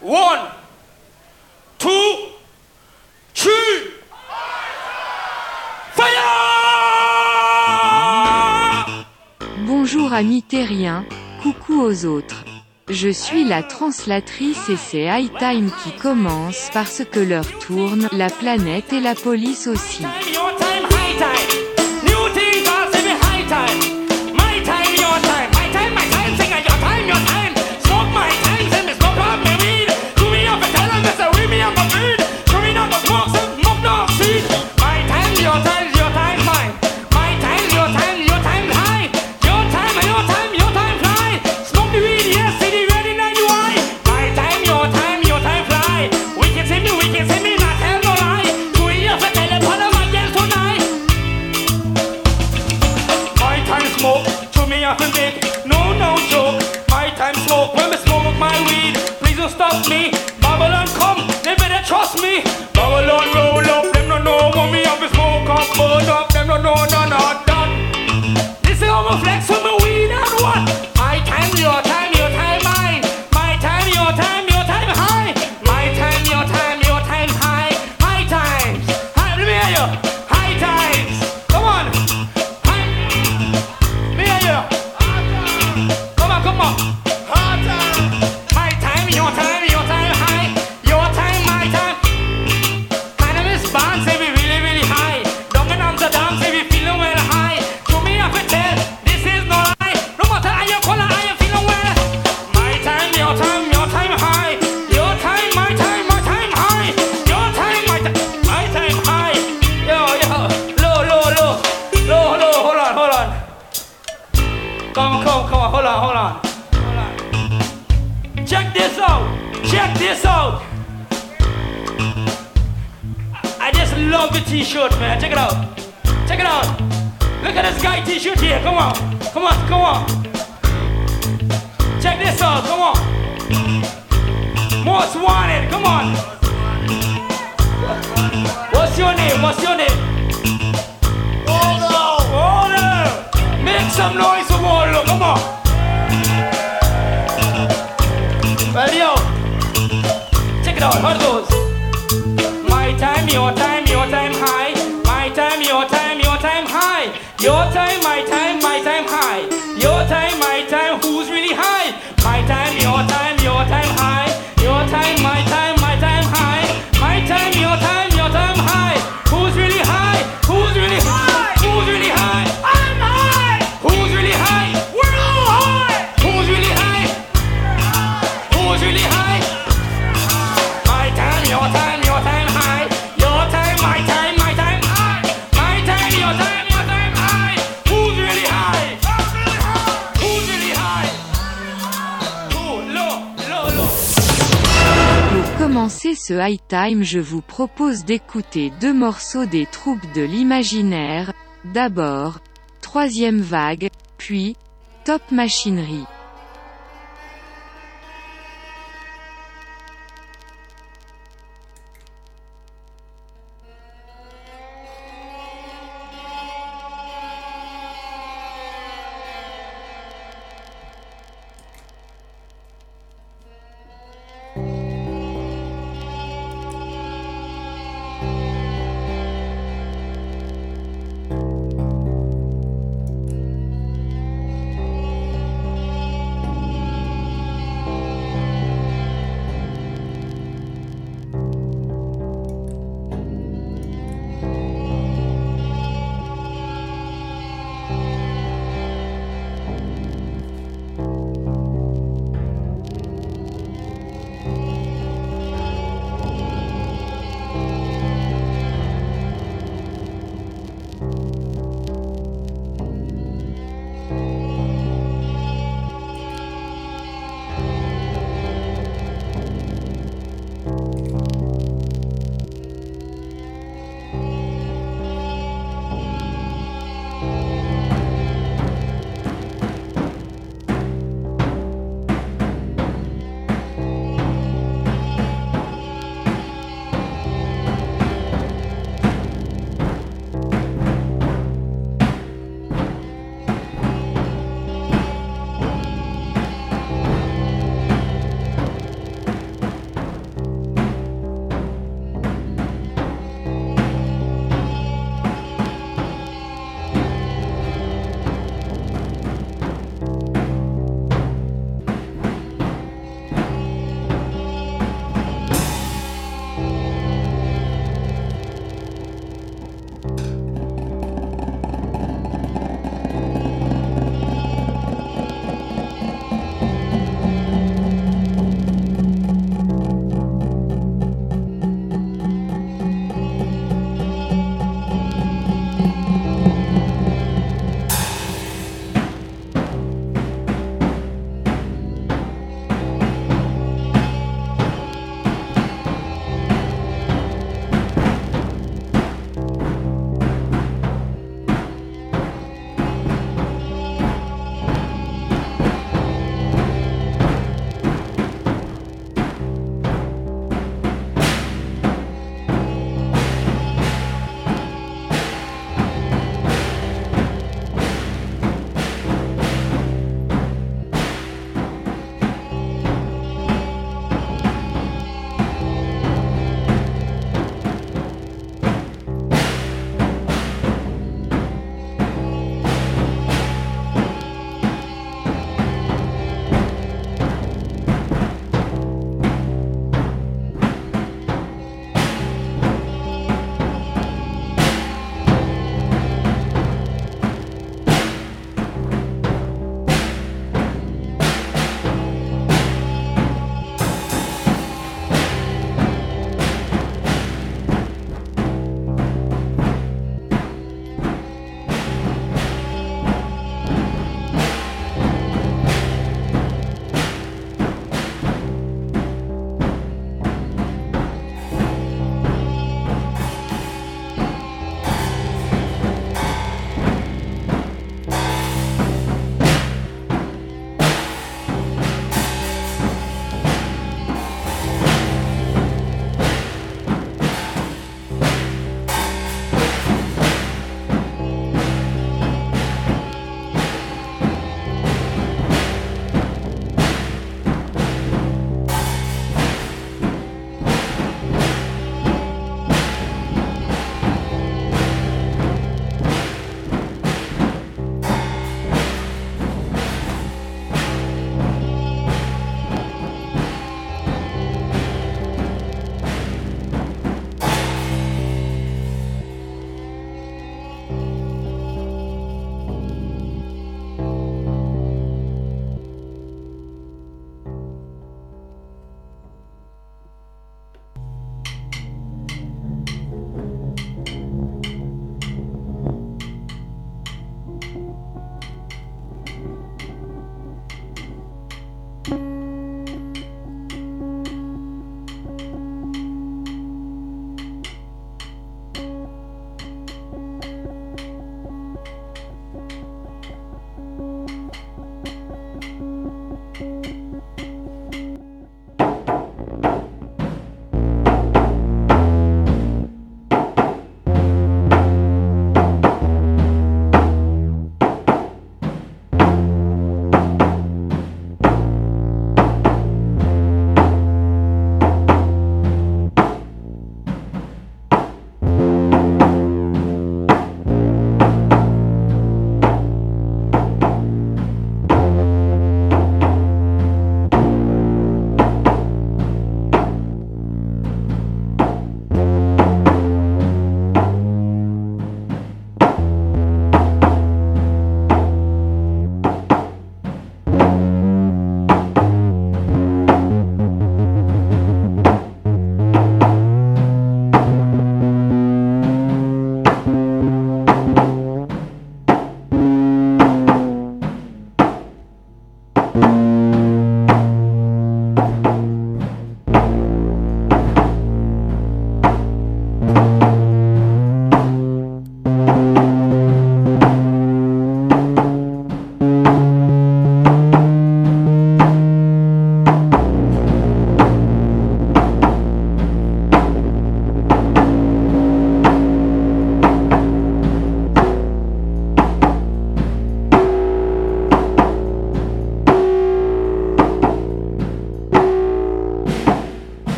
One, two, three. Fire! Bonjour amis terriens, coucou aux autres. Je suis la translatrice et c'est High Time qui commence parce que l'heure tourne, la planète et la police aussi. Stop me, Babylon come, they better trust me. Babylon roll up, them no know what me have to smoke up, burn up, them no know none of that. This is how me flex with me weed and what? My time, your time, your time, mine. My time, your time, your time high. My time, your time, your time high. High times, high, let me hear you. High times, come on. High, let me hear you. Come on, come on. Your time, high. Your time, my time. Cannabis band say we really, really high. Down in Amsterdam say we feeling well high. To me, I can tell this is no lie. No matter how you color, I am feeling well. My time, your time high. Your time, my time high. Your time, my time high. Yo, low, hold on. Come on, hold on. Check this out. I just love the t-shirt, man. Check it out. Look at this guy t-shirt here. Come on. Check this out. Come on. Most wanted. Come on. What's your name? Waldo. Make some noise for Waldo. Come on. Well, yo, check it out, how it goes. My time, your time high. My time, your time high. Your time, my time high. Your time, my time, who's really high? My time, your time high. Your time, my time high. My time, your time high. Who's really high? Who's really high? I'm high. Who's really high? We're all high. Who's really high? Who's really high? My time, your time high. Your time, my time high. My time, your time high. Who's really high? Who's really high? Who? Low. Pour commencer ce High Time, je vous propose d'écouter 2 morceaux des troupes de l'imaginaire. D'abord, Troisième Vague, puis Top Machinery.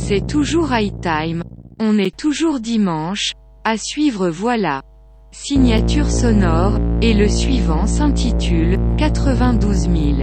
C'est toujours high time. On est toujours dimanche. À suivre voilà. Signature sonore, et le suivant s'intitule 92 000.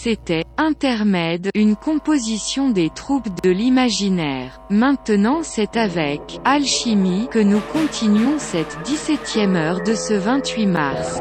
C'était Intermède, une composition des troupes de l'imaginaire. Maintenant c'est avec Alchimie que nous continuons cette 17e heure de ce 28 mars.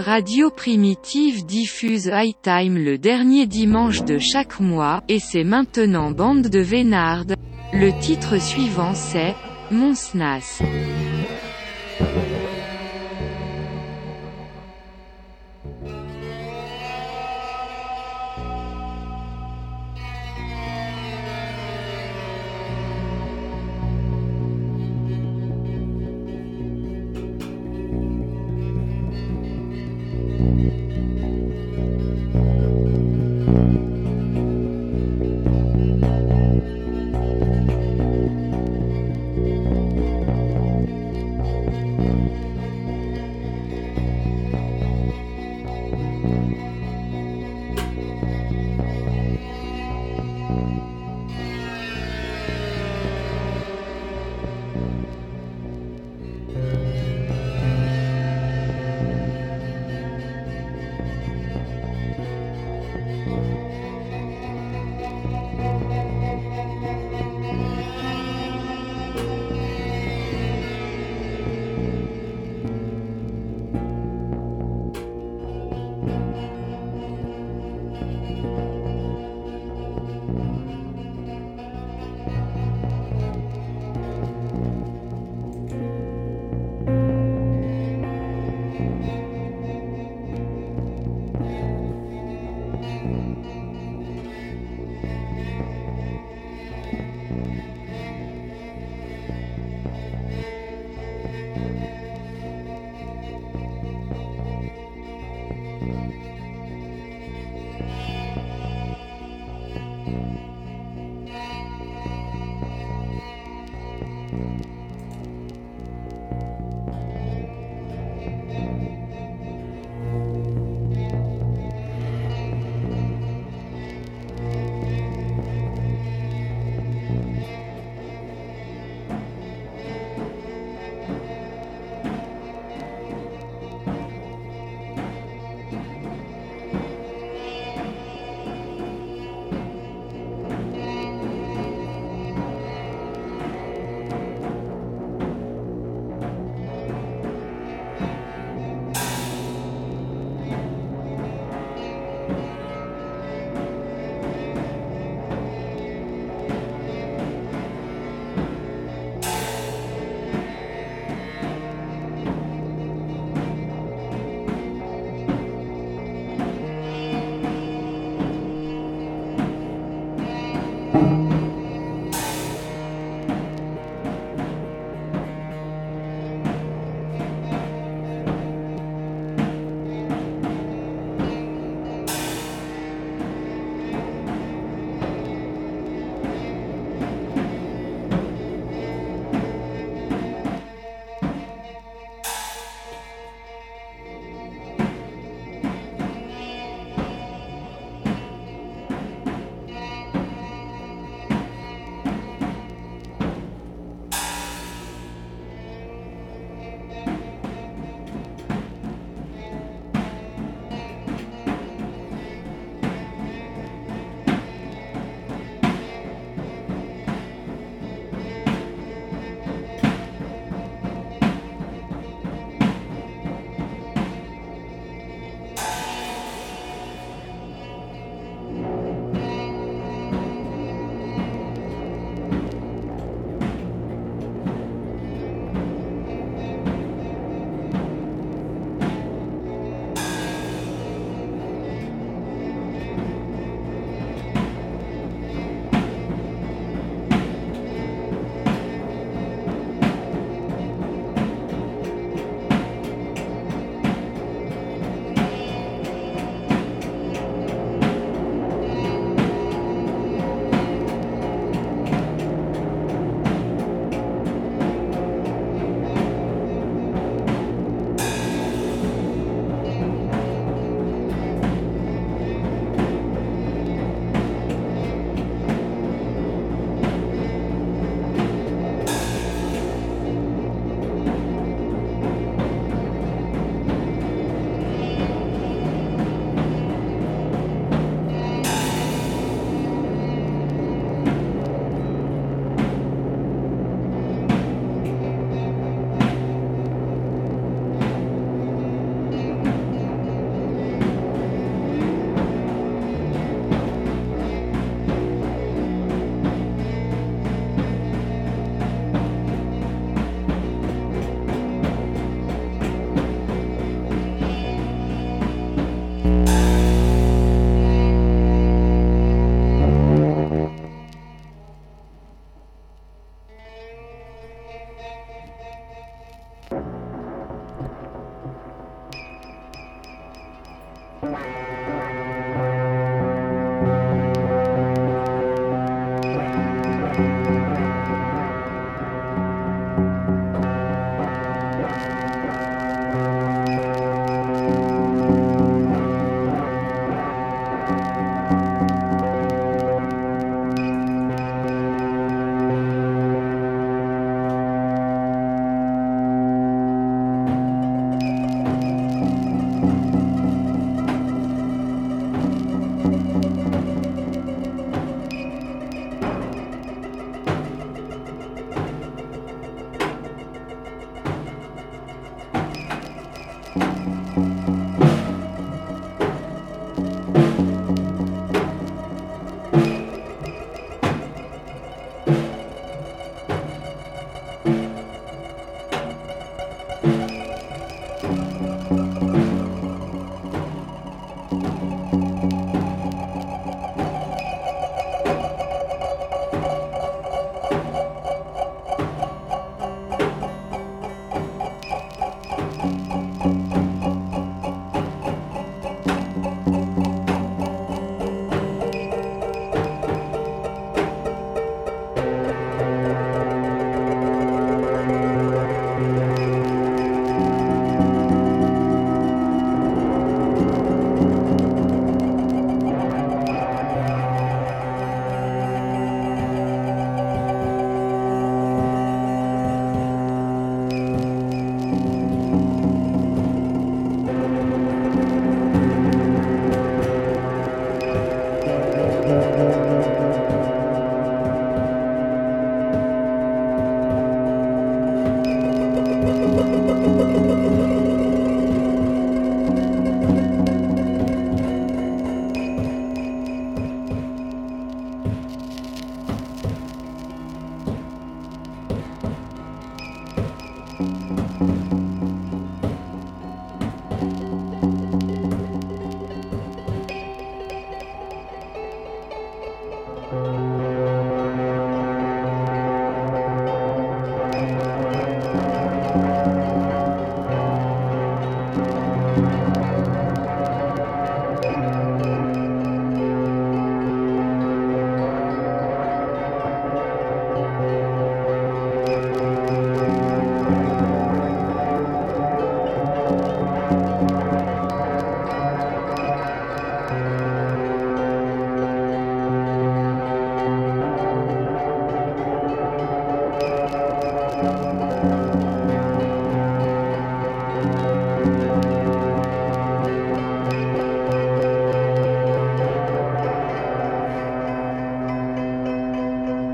Radio Primitive diffuse High Time le dernier dimanche de chaque mois, et c'est maintenant Bande de Vénardes. Le titre suivant c'est « Monsnas ».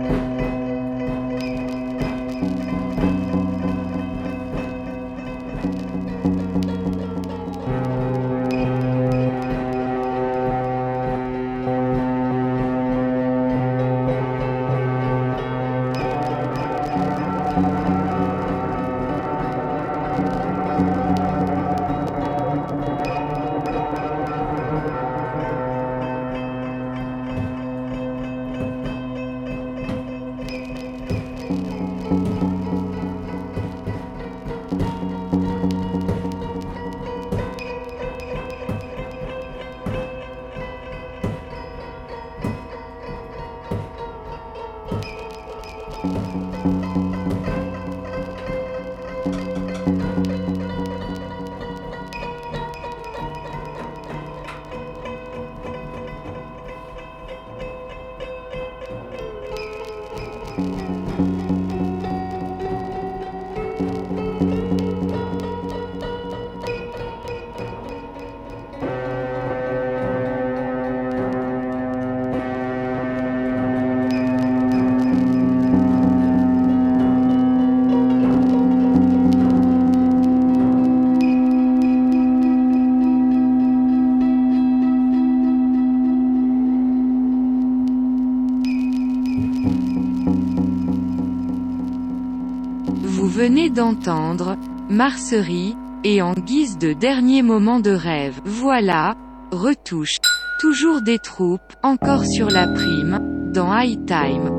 Vous venez d'entendre Marcerie, et en guise de dernier moment de rêve, voilà, retouche. Toujours des troupes, encore sur la prime, dans High Time.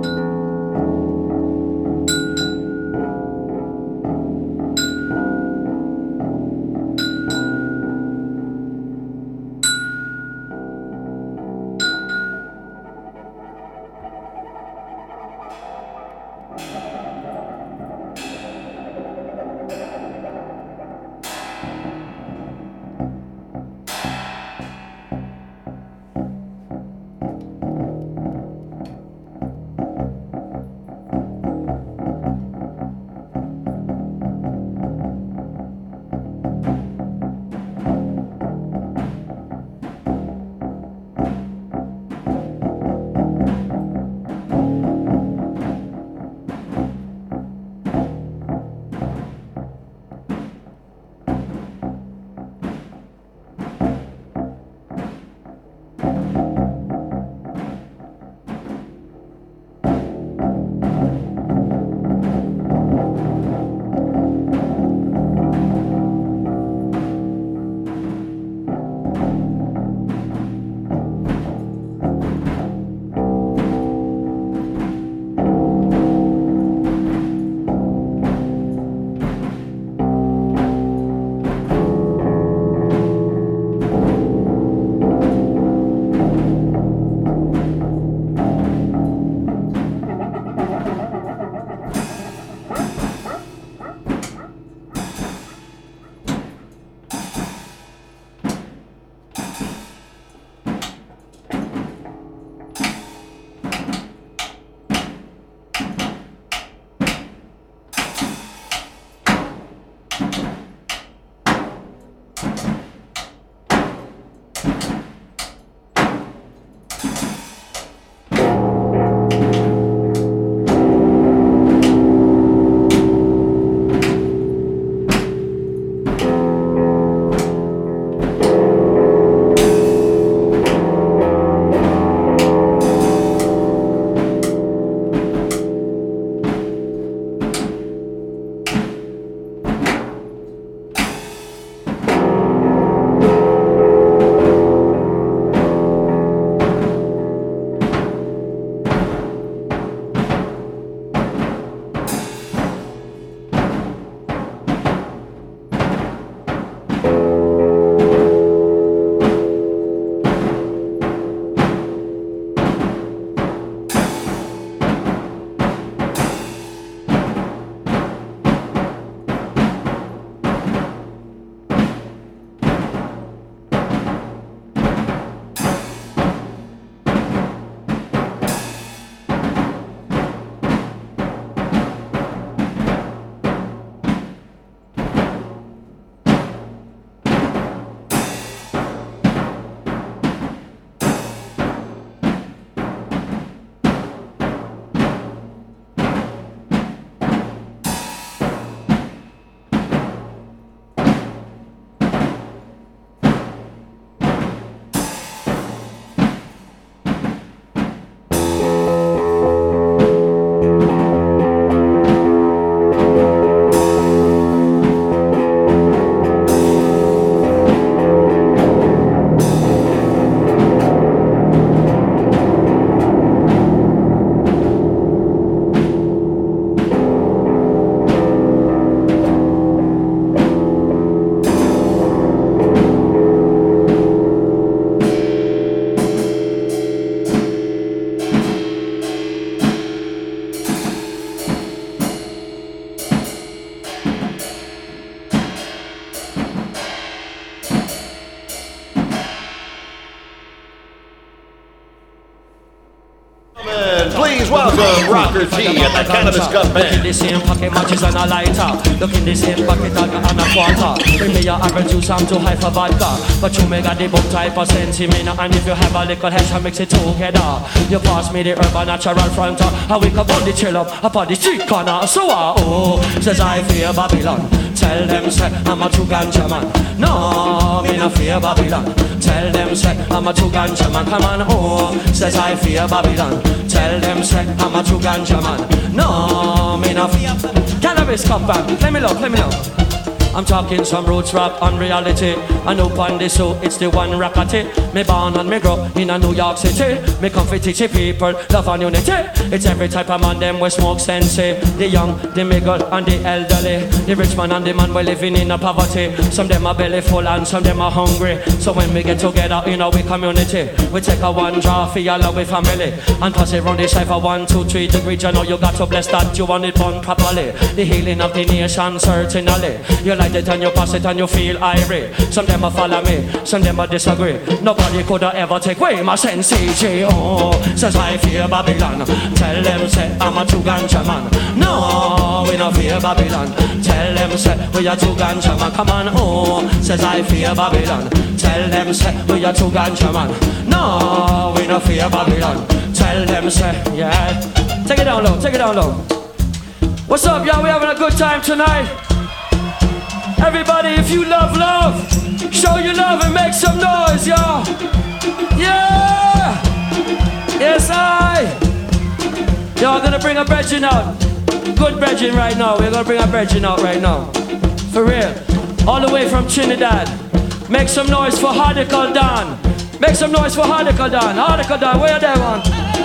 Swazza Rocker T at the Cannabis Cup Look in Band. the same pocket matches and a lighter. Look in the same pocket and a quarter. Bring me your apple juice, I'm too high for vodka. But you may got the book type of sentiment. And if you have a little hash, I mix it together. You pass me the urban natural fronter. I wake up on the chill up on the street corner. So says I fear Babylon. Tell them say I'm a true ganja man. No, me no fear Babylon. Tell them say I'm a true ganja man. Come on, says I fear Babylon. Tell them say I'm a true ganja man. No, me no fear. Cannabis cup band. Let me look. I'm talking some roots rap on reality. I know on this so it's the one rockety. Me born and me grow in a New York City. Me come for teach the people love and unity. It's every type of man them we smoke sensei. The young, the middle and the elderly. The rich man and the man we living in a poverty. Some them are belly full and some them are hungry. So when we get together in our community, we take a one draw for your love with family and pass it round the side for 1, 2, 3 degrees. You know you got to bless that you want it done properly. The healing of the nation certainly. You light it and you pass it and you feel irate. Some them a follow me, some them a disagree. Nobody could ever take away my sense. Says I fear Babylon. Tell them say I'm a true ganja man. No, we no fear Babylon. Tell them say we a true ganja man. Come on, says I fear Babylon. Tell them say we a true ganja man. No, we no fear Babylon. Tell them say yeah. Take it down low. What's up, y'all? We having a good time tonight. Everybody, if you love, show your love and make some noise, y'all. Yeah! Yes, y'all gonna bring a brethren out. Good brethren right now. We're gonna bring a brethren out right now. For real. All the way from Trinidad. Make some noise for Hardical Don. Make some noise for Hardical Don. Hardical Don, where they want?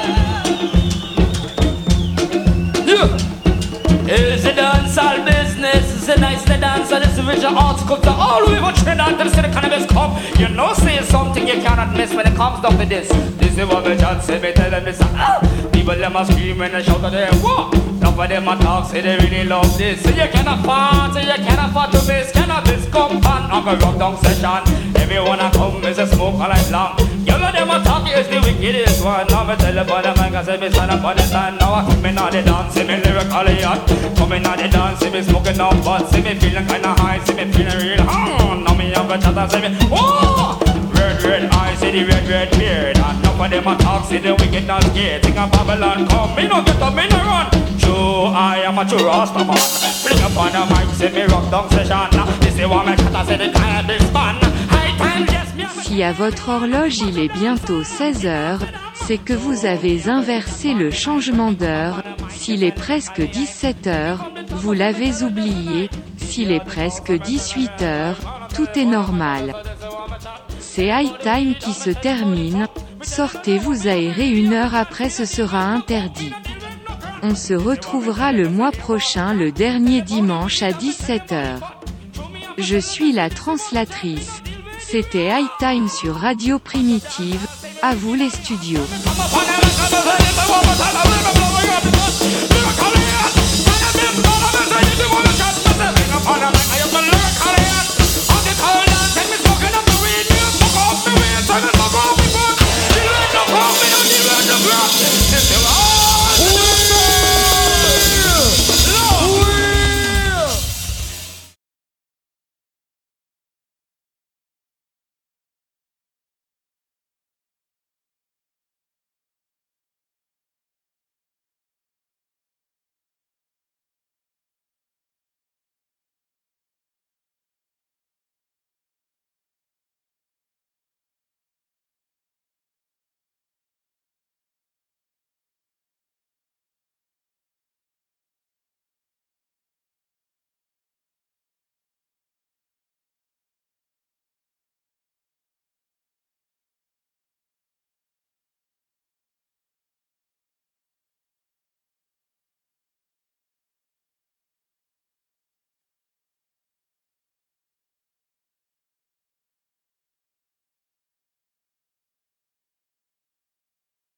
Yeah! It's a dancehall business, it's a nice dancehall, it's a visual article to all the way from Trinidad to the city Cannabis Cup. You know say something you cannot miss when it comes down to this. This is what me just say, me tell them this. People them a scream and shout at them, what? Enough of them a talk, say they really love this. So you can afford to miss Cannabis Cup and have a rock down session. Everyone a come is a smoke all night long. You know them a talk is the wickedest one. Now me tell you about the man, cause I be stand up on the stand. Now I come in on the dance, see me lyrically hot. Coming on the dance, see me smoking on butt. See me feeling kinda high, see me feeling real hard. Now me have a chat and see me, whoa! Red eyes, see the red beard. And enough of them a talk, see the wicked and scared. Think of Babylon come, me no get up, me no run. True, I am a true Rasta man. Bring up on the mic, see me rock down session. This is what me cat and say the Cannabis man. High time, yes, me. Si à votre horloge il est bientôt 16 heures, c'est que vous avez inversé le changement d'heure. S'il est presque 17 heures, vous l'avez oublié. S'il est presque 18 heures, tout est normal. C'est High Time qui se termine. Sortez vous aérer 1 heure après, ce sera interdit. On se retrouvera le mois prochain le dernier dimanche à 17 heures. Je suis la translatrice. C'était High Time sur Radio Primitive. À vous les studios.